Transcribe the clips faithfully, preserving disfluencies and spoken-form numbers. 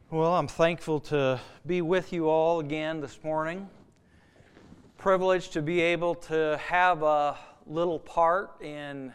Well, I'm thankful to be with you all again this morning. Privileged to be able to have a little part in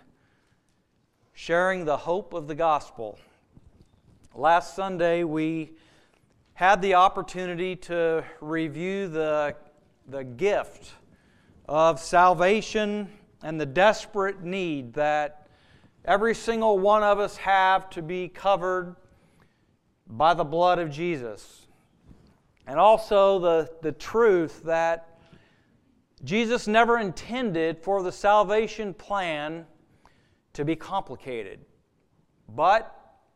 sharing the hope of the gospel. Last Sunday, we had the opportunity to review the, the gift of salvation and the desperate need that every single one of us have to be covered by the blood of Jesus. And also the, the truth that Jesus never intended for the salvation plan to be complicated. But,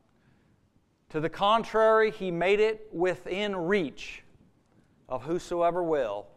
to the contrary, He made it within reach of whosoever will.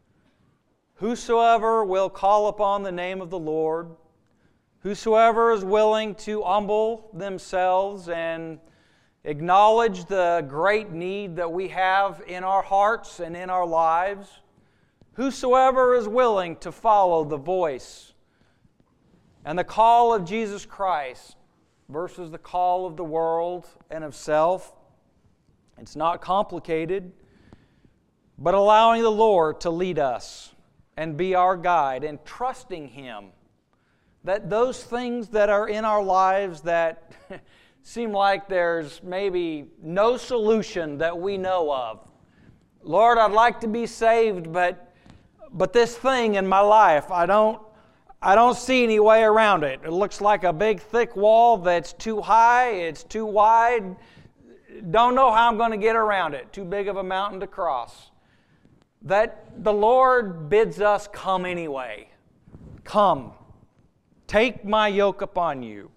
Whosoever will call upon the name of the Lord, whosoever is willing to humble themselves and acknowledge the great need that we have in our hearts and in our lives. Whosoever is willing to follow the voice and the call of Jesus Christ versus the call of the world and of self. It's not complicated, but allowing the Lord to lead us and be our guide and trusting Him that those things that are in our lives that seem like there's maybe no solution that we know of. Lord, I'd like to be saved, but but this thing in my life, I don't I don't see any way around it. It looks like a big thick wall that's too high, it's too wide. Don't know how I'm going to get around it. Too big of a mountain to cross. That the Lord bids us come anyway. Come. Take my yoke upon you.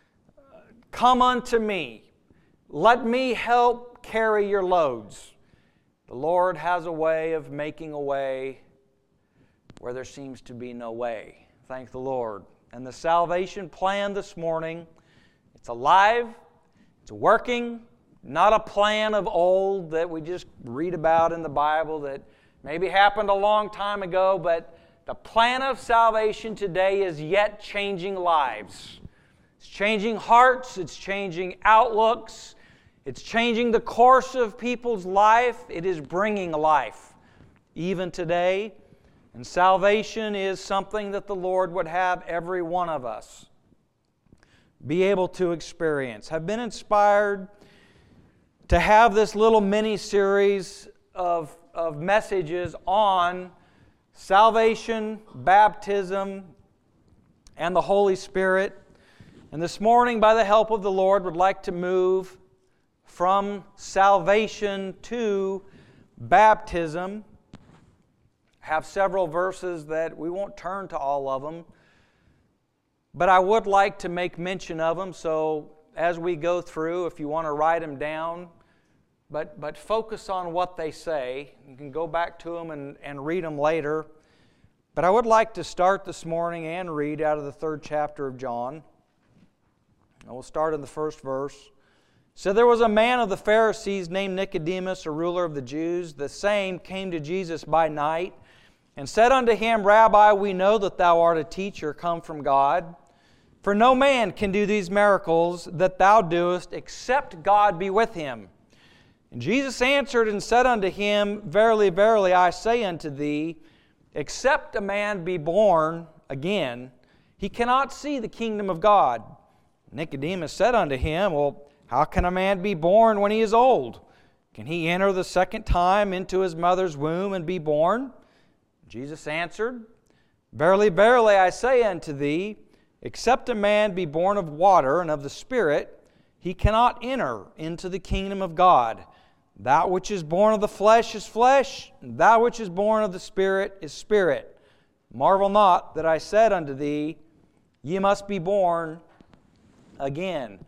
Come unto me. Let me help carry your loads. The Lord has a way of making a way where there seems to be no way. Thank the Lord. And the salvation plan this morning, it's alive, it's working, not a plan of old that we just read about in the Bible that maybe happened a long time ago, but the plan of salvation today is yet changing lives. It's changing hearts, it's changing outlooks, it's changing the course of people's life. It is bringing life even today. And salvation is something that the Lord would have every one of us be able to experience. I've been inspired to have this little mini-series of, of messages on salvation, baptism, and the Holy Spirit. And this morning, by the help of the Lord, would like to move from salvation to baptism. I have several verses that we won't turn to all of them, but I would like to make mention of them. So as we go through, if you want to write them down, but, but focus on what they say. You can go back to them and, and read them later. But I would like to start this morning and read out of the third chapter of John. And we'll start in the first verse. So there was a man of the Pharisees named Nicodemus, a ruler of the Jews. The same came to Jesus by night and said unto him, Rabbi, we know that thou art a teacher come from God. For no man can do these miracles that thou doest, except God be with him. And Jesus answered and said unto him, Verily, verily, I say unto thee, except a man be born again, he cannot see the kingdom of God. Nicodemus said unto him, Well, how can a man be born when he is old? Can he enter the second time into his mother's womb and be born? Jesus answered, Verily, verily, I say unto thee, except a man be born of water and of the Spirit, he cannot enter into the kingdom of God. That which is born of the flesh is flesh, and that which is born of the Spirit is spirit. Marvel not that I said unto thee, Ye must be born again.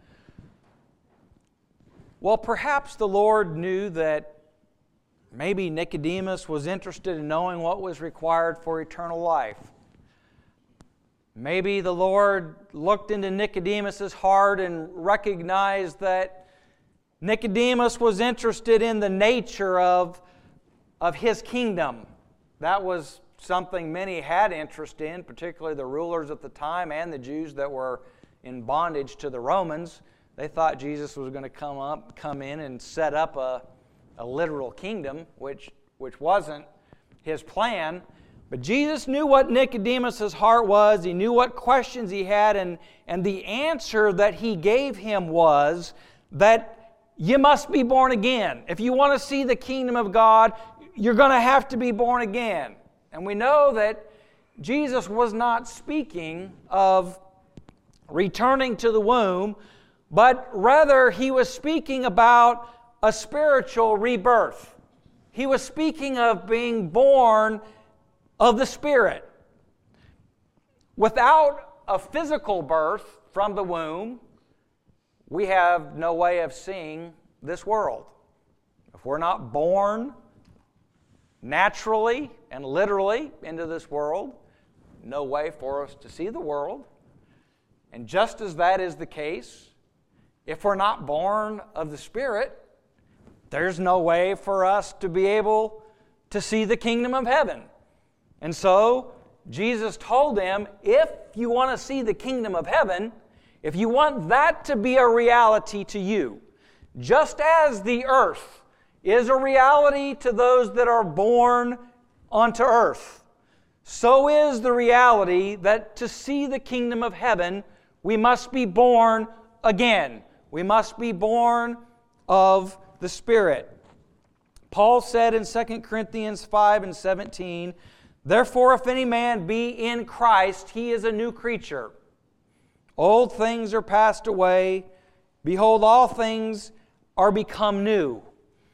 Well, perhaps the Lord knew that maybe Nicodemus was interested in knowing what was required for eternal life. Maybe the Lord looked into Nicodemus' heart and recognized that Nicodemus was interested in the nature of, of his kingdom. That was something many had interest in, particularly the rulers at the time and the Jews that were in bondage to the Romans. They thought Jesus was going to come up, come in and set up a, a literal kingdom, which, which wasn't his plan. But Jesus knew what Nicodemus' heart was. He knew what questions he had, and, and the answer that he gave him was that you must be born again. If you want to see the kingdom of God, you're going to have to be born again. And we know that Jesus was not speaking of returning to the womb, but rather he was speaking about a spiritual rebirth. He was speaking of being born of the Spirit. Without a physical birth from the womb, we have no way of seeing this world. If we're not born naturally and literally into this world, no way for us to see the world. And just as that is the case, if we're not born of the Spirit, there's no way for us to be able to see the kingdom of heaven. And so, Jesus told them, if you want to see the kingdom of heaven, if you want that to be a reality to you, just as the earth is a reality to those that are born onto earth, so is the reality that to see the kingdom of heaven, we must be born again. We must be born of the Spirit. Paul said in Second Corinthians five and seventeen, "Therefore, if any man be in Christ, he is a new creature. Old things are passed away. Behold, all things are become new."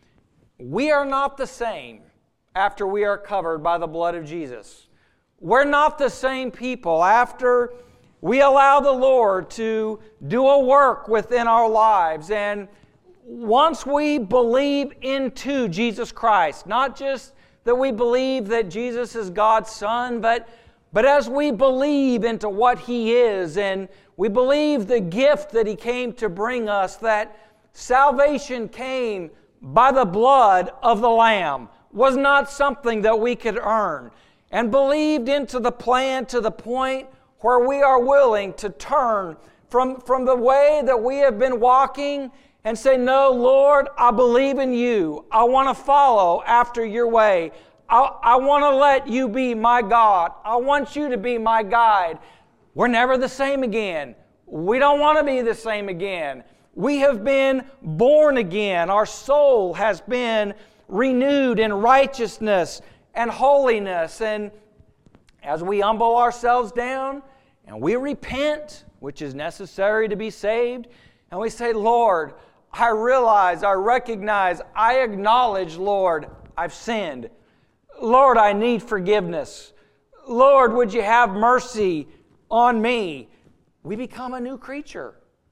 We are not the same after we are covered by the blood of Jesus. We're not the same people after we allow the Lord to do a work within our lives. And once we believe into Jesus Christ, not just that we believe that Jesus is God's Son, but, but as we believe into what He is, and we believe the gift that He came to bring us, that salvation came by the blood of the Lamb, was not something that we could earn, and believed into the plan to the point where we are willing to turn from, from the way that we have been walking and say, "No, Lord, I believe in You. I want to follow after Your way. I, I want to let You be my God. I want You to be my guide." We're never the same again. We don't want to be the same again. We have been born again. Our soul has been renewed in righteousness and holiness. And as we humble ourselves down and we repent, which is necessary to be saved, and we say, "Lord, I realize, I recognize, I acknowledge, Lord, I've sinned. Lord, I need forgiveness. Lord, would You have mercy on me?" We become a new creature.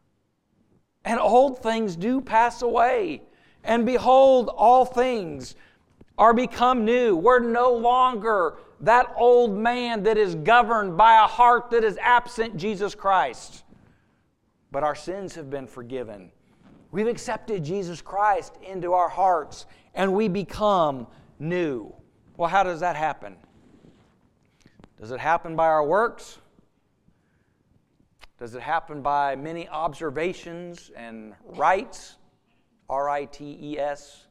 And old things do pass away. And behold, all things are become new. We're no longer that old man that is governed by a heart that is absent Jesus Christ. But our sins have been forgiven. We've accepted Jesus Christ into our hearts, and we become new. Well, how does that happen? Does it happen by our works? Does it happen by many observations and rites? R I T E S.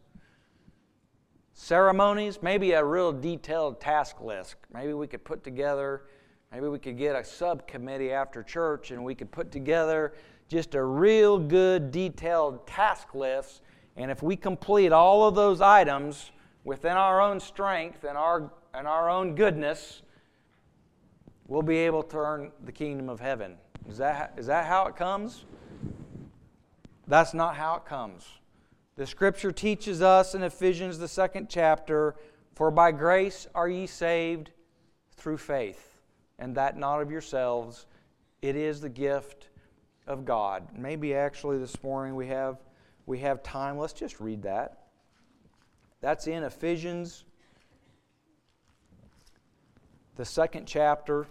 Ceremonies? Maybe a real detailed task list. Maybe we could put together, maybe we could get a subcommittee after church and we could put together just a real good detailed task list. And if we complete all of those items within our own strength and our, and our own goodness, we'll be able to earn the kingdom of heaven. Is that, is that how it comes? That's not how it comes. The Scripture teaches us in Ephesians, the second chapter, "For by grace are ye saved through faith, and that not of yourselves. It is the gift of God." Maybe actually this morning we have, we have time. Let's just read that. That's in Ephesians, the second chapter.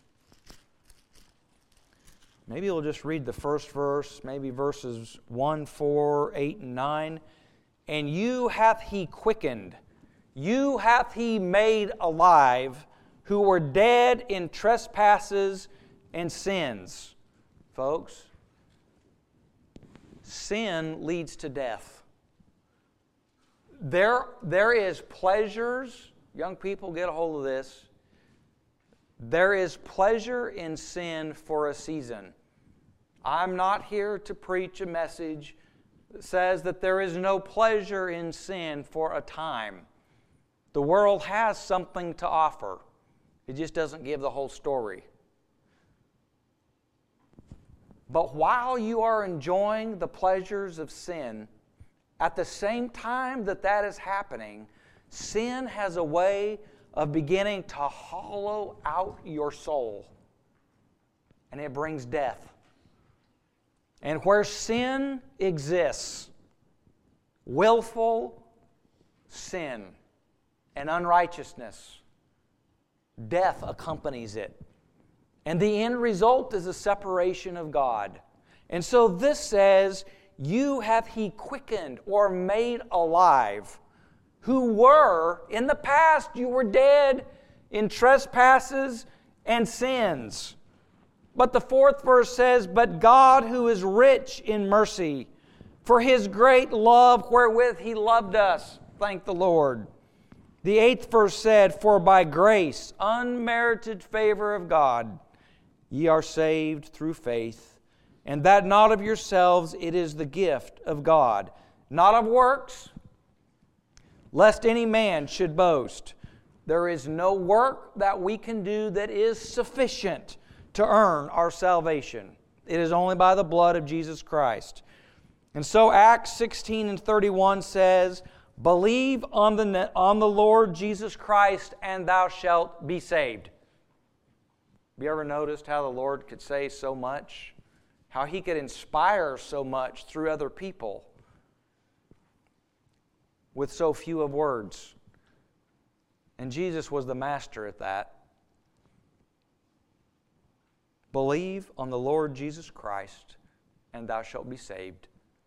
Maybe we'll just read the first verse, maybe verses one, four, eight, and nine. "And you hath He quickened, you hath He made alive, who were dead in trespasses and sins." Folks, sin leads to death. There, there is pleasures, young people, get a hold of this. There is pleasure in sin for a season. I'm not here to preach a message that says that there is no pleasure in sin for a time. The world has something to offer. It just doesn't give the whole story. But while you are enjoying the pleasures of sin, at the same time that that is happening, sin has a way of beginning to hollow out your soul. And it brings death. And where sin exists, willful sin and unrighteousness, death accompanies it. And the end result is a separation of God. And so this says, you have He quickened or made alive, who were, in the past, you were dead in trespasses and sins. But the fourth verse says, but God, who is rich in mercy, for His great love wherewith He loved us. Thank the Lord. The eighth verse said, for by grace, unmerited favor of God, ye are saved through faith, and that not of yourselves, it is the gift of God, not of works, lest any man should boast. There is no work that we can do that is sufficient to earn our salvation. It is only by the blood of Jesus Christ. And so Acts sixteen and thirty-one says, believe on the, on the Lord Jesus Christ, and thou shalt be saved. Have you ever noticed how the Lord could say so much? How He could inspire so much through other people with so few of words. And Jesus was the master at that. Believe on the Lord Jesus Christ, and thou shalt be saved.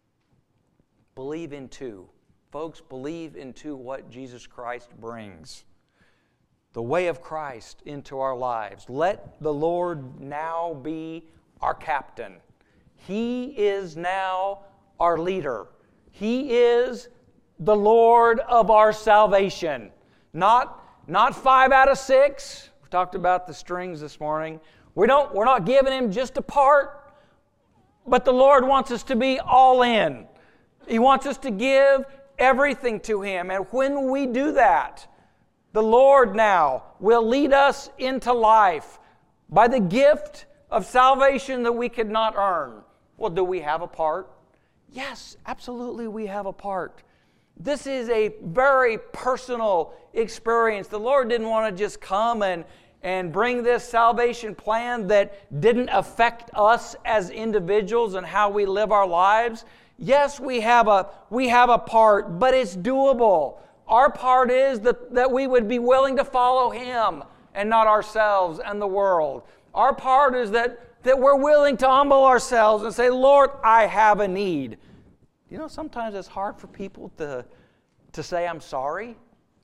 Believe into. Folks, believe into what Jesus Christ brings. The way of Christ into our lives. Let the Lord now be our captain. He is now our leader. He is the Lord of our salvation. Not, not five out of six. We talked about the strings this morning. We don't, we're not giving Him just a part, but the Lord wants us to be all in. He wants us to give everything to Him. And when we do that, the Lord now will lead us into life by the gift of salvation that we could not earn. Well, do we have a part? Yes, absolutely we have a part. This is a very personal experience. The Lord didn't want to just come and, and bring this salvation plan that didn't affect us as individuals and how we live our lives. Yes, we have a, we have a part, but it's doable. Our part is that, that we would be willing to follow Him and not ourselves and the world. Our part is that, that we're willing to humble ourselves and say, Lord, I have a need. You know, sometimes it's hard for people to, to say, I'm sorry.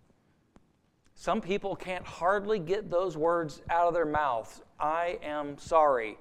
Some people can't hardly get those words out of their mouths. I am sorry.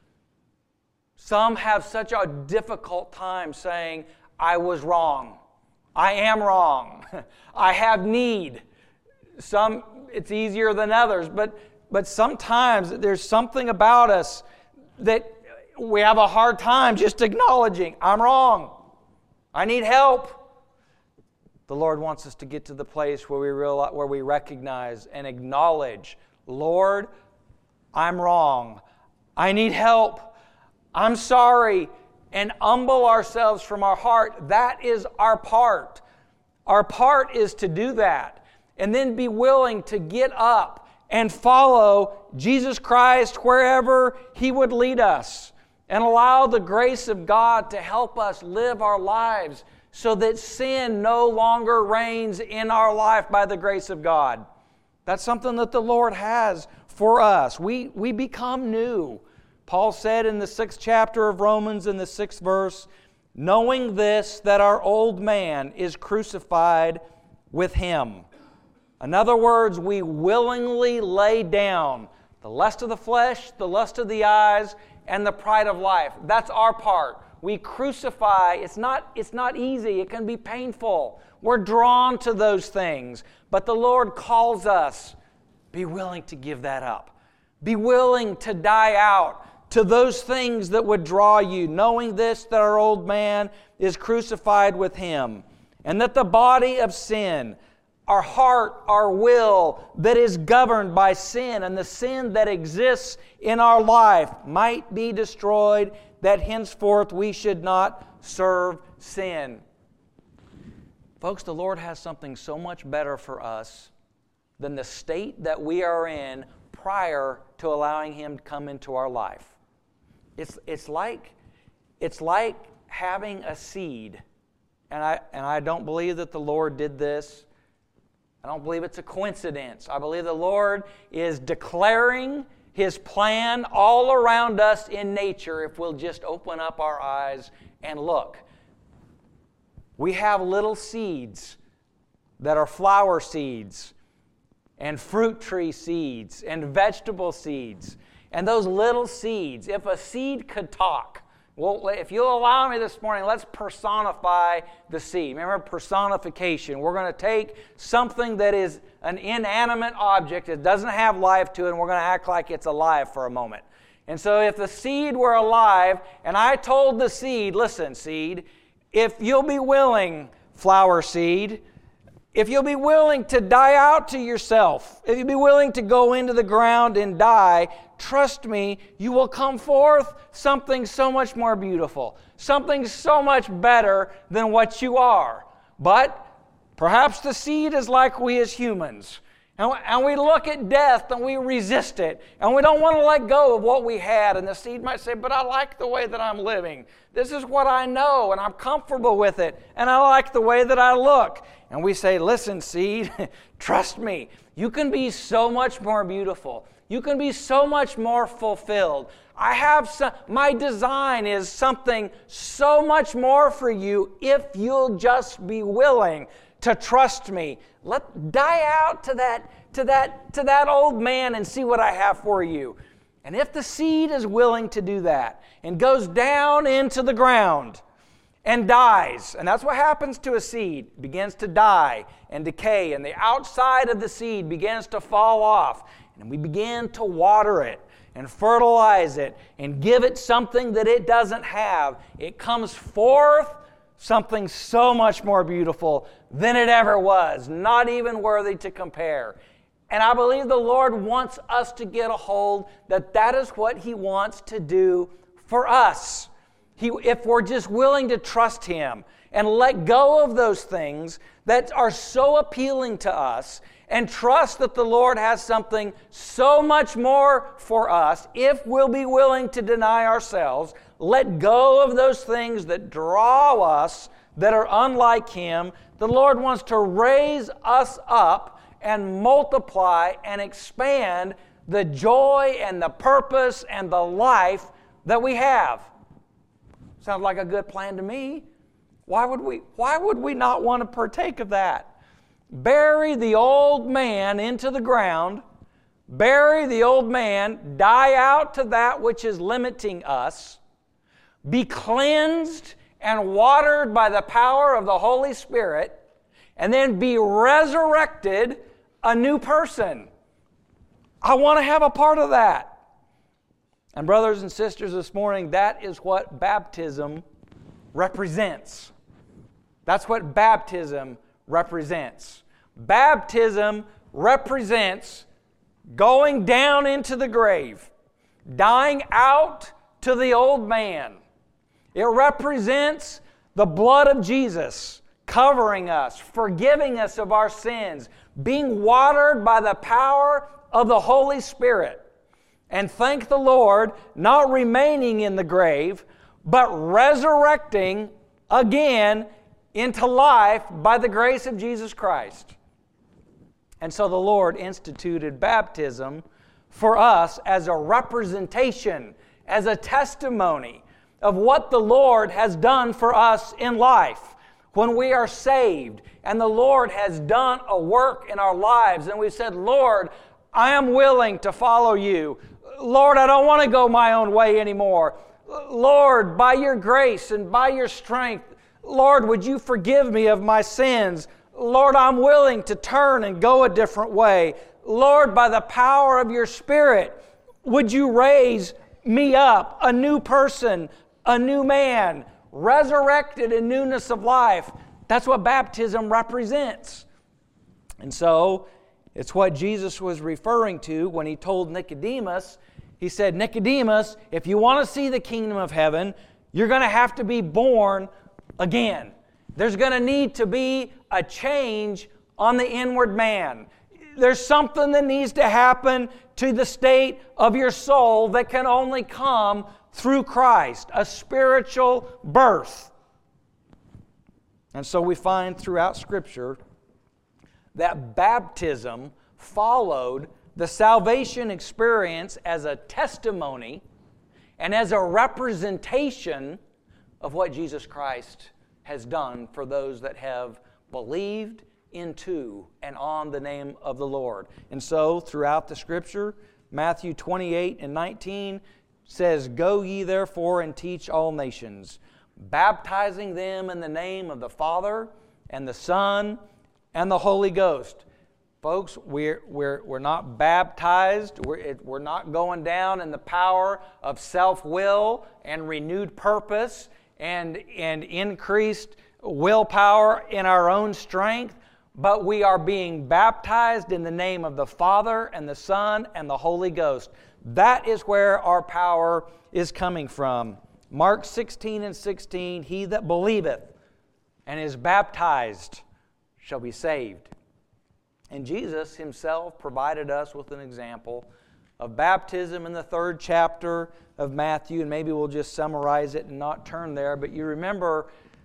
Some have such a difficult time saying, I was wrong. I am wrong. I have need. Some, it's easier than others, but, but sometimes there's something about us that we have a hard time just acknowledging, I'm wrong. I need help. The Lord wants us to get to the place where we realize, where we recognize and acknowledge, Lord, I'm wrong. I need help. I'm sorry. And humble ourselves from our heart. That is our part. Our part is to do that. And then be willing to get up and follow Jesus Christ wherever He would lead us. And allow the grace of God to help us live our lives so that sin no longer reigns in our life by the grace of God. That's something that the Lord has for us. We, we become new. Paul said in the sixth chapter of Romans, in the sixth verse, knowing this, that our old man is crucified with Him. In other words, we willingly lay down the lust of the flesh, the lust of the eyes, and the pride of life. That's our part. We crucify. It's not, it's not easy. It can be painful. We're drawn to those things. But the Lord calls us, be willing to give that up. Be willing to die out to those things that would draw you, knowing this, that our old man is crucified with Him, and that the body of sin, our heart, our will, that is governed by sin, and the sin that exists in our life might be destroyed, that henceforth we should not serve sin. Folks, the Lord has something so much better for us than the state that we are in prior to allowing Him to come into our life. It's, it's like, it's like having a seed. And I, and I don't believe that the Lord did this. I don't believe it's a coincidence. I believe the Lord is declaring His plan all around us in nature if we'll just open up our eyes and look. We have little seeds that are flower seeds and fruit tree seeds and vegetable seeds. And those little seeds, if a seed could talk, well, if you'll allow me this morning, let's personify the seed. Remember personification. We're going to take something that is an inanimate object, it doesn't have life to it, and we're going to act like it's alive for a moment. And so if the seed were alive, and I told the seed, listen, seed, if you'll be willing, flower seed, if you'll be willing to die out to yourself, if you'll be willing to go into the ground and die, trust me, you will come forth something so much more beautiful, something so much better than what you are. But perhaps the seed is like we as humans. And we look at death and we resist it. And we don't want to let go of what we had. And the seed might say, but I like the way that I'm living. This is what I know and I'm comfortable with it. And I like the way that I look. And we say, listen, seed, trust me. You can be so much more beautiful. You can be so much more fulfilled. I have some, my design is something so much more for you if you'll just be willing to trust me. Let die out to that, to that, to that old man and see what I have for you. And if the seed is willing to do that and goes down into the ground and dies, and that's what happens to a seed, it begins to die and decay, and the outside of the seed begins to fall off, and we begin to water it and fertilize it and give it something that it doesn't have. It comes forth something so much more beautiful than it ever was, not even worthy to compare. And I believe the Lord wants us to get a hold that that is what He wants to do for us. He, if we're just willing to trust Him and let go of those things that are so appealing to us and trust that the Lord has something so much more for us, if we'll be willing to deny ourselves, let go of those things that draw us, that are unlike Him, the Lord wants to raise us up and multiply and expand the joy and the purpose and the life that we have. Sounds like a good plan to me. Why would we, why would we not want to partake of that? Bury the old man into the ground, bury the old man, die out to that which is limiting us, be cleansed and watered by the power of the Holy Spirit, and then be resurrected a new person. I want to have a part of that. And brothers and sisters, this morning, that is what baptism represents. That's what baptism represents. Baptism represents going down into the grave, dying out to the old man. It represents the blood of Jesus covering us, forgiving us of our sins, being watered by the power of the Holy Spirit. And thank the Lord, not remaining in the grave, but resurrecting again into life by the grace of Jesus Christ. And so the Lord instituted baptism for us as a representation, as a testimony of what the Lord has done for us in life. When we are saved and the Lord has done a work in our lives and we've said, Lord, I am willing to follow you. Lord, I don't want to go my own way anymore. Lord, by your grace and by your strength, Lord, would you forgive me of my sins? Lord, I'm willing to turn and go a different way. Lord, by the power of your Spirit, would you raise me up, a new person, a new man, resurrected in newness of life? That's what baptism represents. And so, it's what Jesus was referring to when He told Nicodemus. He said, Nicodemus, if you want to see the kingdom of heaven, you're going to have to be born again. There's going to need to be a change on the inward man. There's something that needs to happen to the state of your soul that can only come through Christ, a spiritual birth. And so we find throughout Scripture that baptism followed the salvation experience as a testimony and as a representation of what Jesus Christ has done for those that have believed into and on the name of the Lord. And so, throughout the Scripture, Matthew twenty-eight and nineteen says, Go ye therefore and teach all nations, baptizing them in the name of the Father and the Son and the Holy Ghost. Folks, we're, we're, we're not baptized. We're, it, we're not going down in the power of self-will and renewed purpose and, and increased willpower in our own strength, but we are being baptized in the name of the Father and the Son and the Holy Ghost. That is where our power is coming from. Mark sixteen and sixteen, He that believeth and is baptized shall be saved. And Jesus Himself provided us with an example of baptism in the third chapter of Matthew, and maybe we'll just summarize it and not turn there, but you remember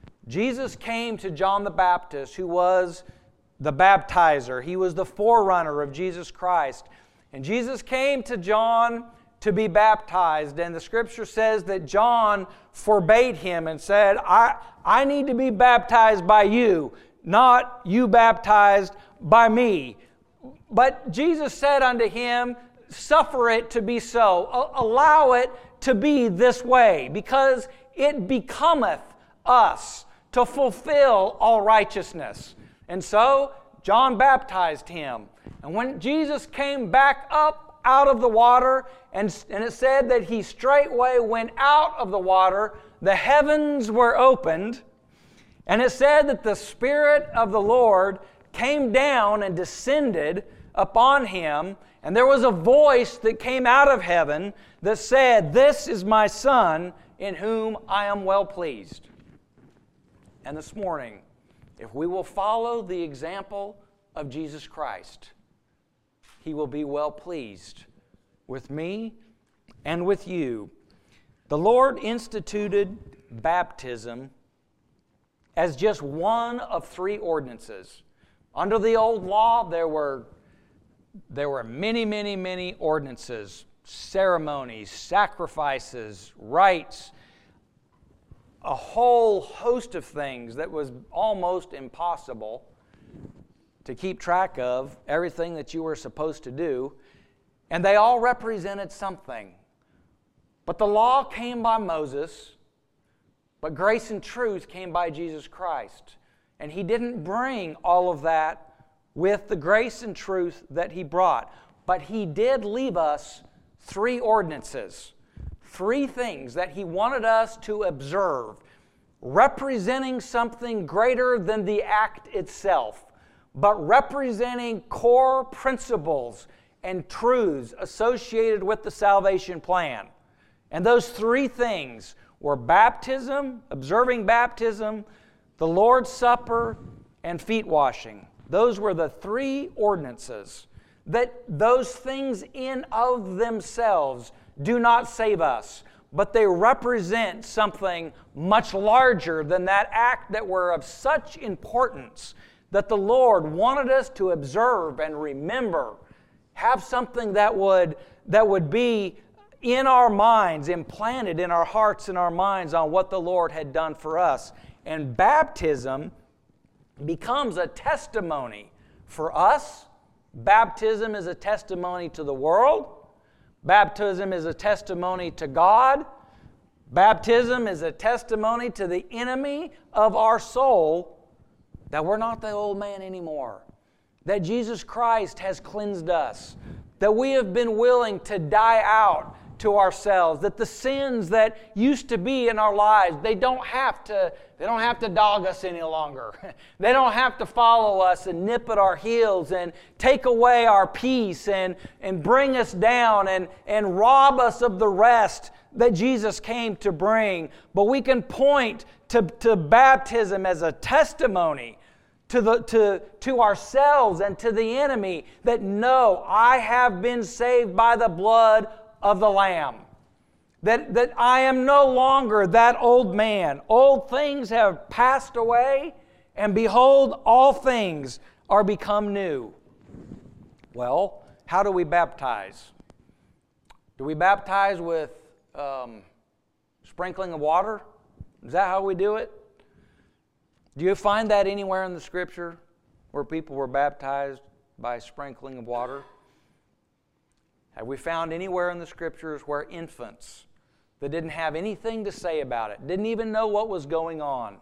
Jesus came to John the Baptist, who was the baptizer. He was the forerunner of Jesus Christ. And Jesus came to John to be baptized, and the Scripture says that John forbade him and said, I, I need to be baptized by you, not you baptized by me. But Jesus said unto him, Suffer it to be so. Allow it to be this way, because it becometh us to fulfill all righteousness. And so John baptized him. And when Jesus came back up out of the water, and, and it said that he straightway went out of the water, the heavens were opened, and it said that the Spirit of the Lord came down and descended upon him, and there was a voice that came out of heaven that said, This is my Son, in whom I am well pleased. And this morning, if we will follow the example of Jesus Christ, He will be well pleased with me and with you. The Lord instituted baptism as just one of three ordinances. Under the old law, there were, there were many, many, many ordinances, ceremonies, sacrifices, rites, a whole host of things that was almost impossible to keep track of, everything that you were supposed to do, and they all represented something. But the law came by Moses, but grace and truth came by Jesus Christ. And He didn't bring all of that with the grace and truth that He brought, but He did leave us three ordinances. Three things that He wanted us to observe, representing something greater than the act itself, but representing core principles and truths associated with the salvation plan. And those three things were baptism, observing baptism, the Lord's Supper, and feet washing. Those were the three ordinances. That those things in of themselves do not save us, but they represent something much larger than that act, that were of such importance that the Lord wanted us to observe and remember, have something that would, that would be in our minds, implanted in our hearts and our minds on what the Lord had done for us. And baptism becomes a testimony for us. Baptism is a testimony to the world. Baptism is a testimony to God. Baptism is a testimony to the enemy of our soul that we're not the old man anymore, that Jesus Christ has cleansed us, that we have been willing to die out to ourselves, that the sins that used to be in our lives, they don't have to, they don't have to dog us any longer. They don't have to follow us and nip at our heels and take away our peace and, and bring us down and, and rob us of the rest that Jesus came to bring. But we can point to, to baptism as a testimony to, the, to, to ourselves and to the enemy that no, I have been saved by the blood of the Lamb. That, that I am no longer that old man. Old things have passed away, and behold, all things are become new. Well, how do we baptize? Do we baptize with um, sprinkling of water? Is that how we do it? Do you find that anywhere in the Scripture where people were baptized by sprinkling of water? Have we found anywhere in the Scriptures where infants that didn't have anything to say about it, didn't even know what was going on?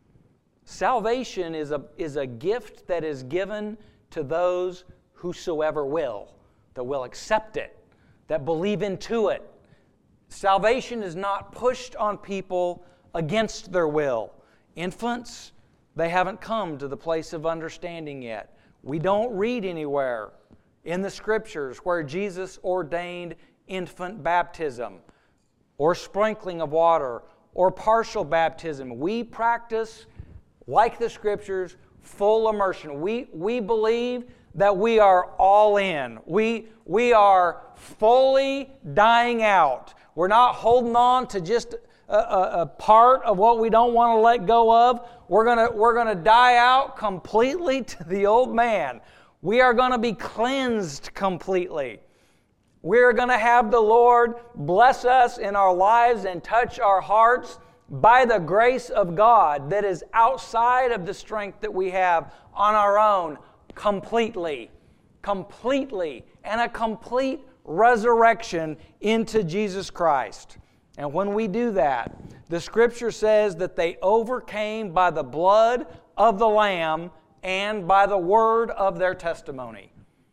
Salvation is a, is a gift that is given to those whosoever will, that will accept it, that believe into it. Salvation is not pushed on people against their will. Infants, they haven't come to the place of understanding yet. We don't read anywhere in the Scriptures where Jesus ordained infant baptism or sprinkling of water or partial baptism. We practice, like the Scriptures, full immersion. We, we believe that we are all in. We, we are fully dying out. We're not holding on to just a, a, a part of what we don't want to let go of. We're gonna, we're gonna die out completely to the old man. We are going to be cleansed completely. We're going to have the Lord bless us in our lives and touch our hearts by the grace of God that is outside of the strength that we have on our own, completely, completely, and a complete resurrection into Jesus Christ. And when we do that, the Scripture says that they overcame by the blood of the Lamb and by the word of their testimony.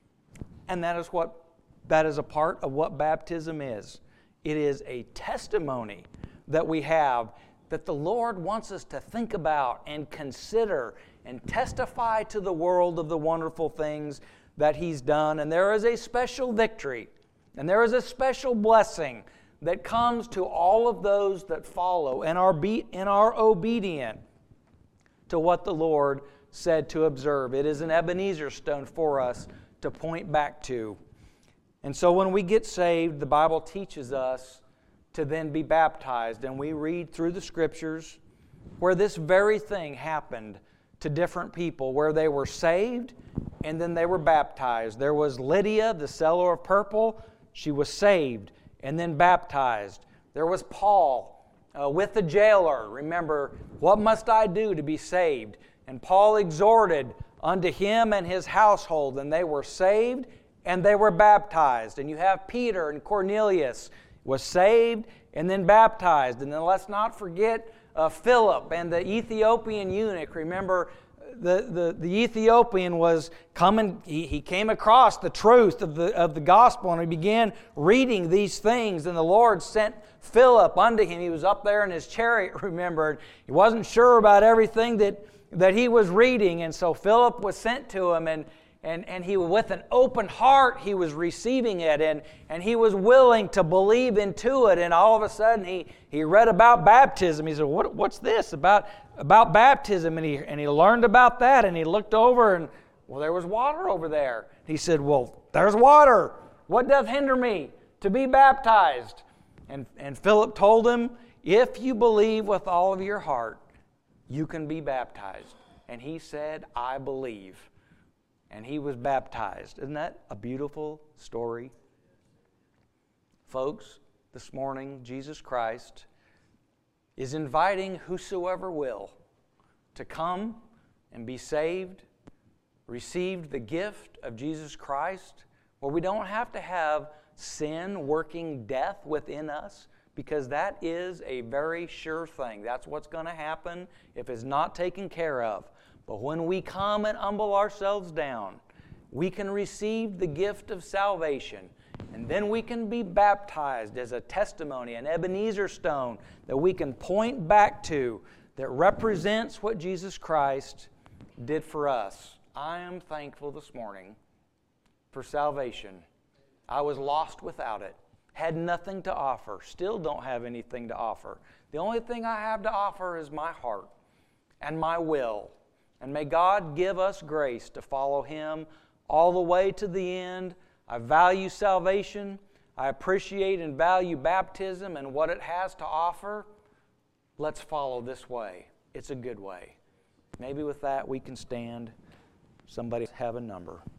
And that is what that is a part of what baptism is. It is a testimony that we have that the Lord wants us to think about and consider and testify to the world of the wonderful things that He's done. And there is a special victory and there is a special blessing that comes to all of those that follow and are, be, and are obedient to what the Lord said to observe. It is an Ebenezer stone for us to point back to. And so when we get saved, the Bible teaches us to then be baptized. And we read through the Scriptures where this very thing happened to different people, where they were saved and then they were baptized. There was Lydia, the seller of purple. She was saved and then baptized. There was Paul uh, with the jailer. Remember, what must I do to be saved? And Paul exhorted unto him and his household, and they were saved and they were baptized. And you have Peter and Cornelius was saved and then baptized. And then let's not forget uh, Philip and the Ethiopian eunuch. Remember, the, the, the Ethiopian was coming, he, he came across the truth of the, of the gospel, and he began reading these things, and the Lord sent Philip unto him. He was up there in his chariot, remember. He wasn't sure about everything that that he was reading, and so Philip was sent to him, and and, and he, with an open heart, he was receiving it, and, and he was willing to believe into it, and all of a sudden he, he read about baptism. He said, what, what's this about, about baptism? And he, and he learned about that, and he looked over, and well, there was water over there. He said, well, there's water. What doth hinder me to be baptized? And, and Philip told him, if you believe with all of your heart, you can be baptized. And he said, I believe. And he was baptized. Isn't that a beautiful story? Folks, this morning, Jesus Christ is inviting whosoever will to come and be saved, receive the gift of Jesus Christ, where we don't have to have sin working death within us, because that is a very sure thing. That's what's going to happen if it's not taken care of. But when we come and humble ourselves down, we can receive the gift of salvation. And then we can be baptized as a testimony, an Ebenezer stone that we can point back to that represents what Jesus Christ did for us. I am thankful this morning for salvation. I was lost without it, had nothing to offer, still don't have anything to offer. The only thing I have to offer is my heart and my will. And may God give us grace to follow Him all the way to the end. I value salvation. I appreciate and value baptism and what it has to offer. Let's follow this way. It's a good way. Maybe with that we can stand. Somebody have a number.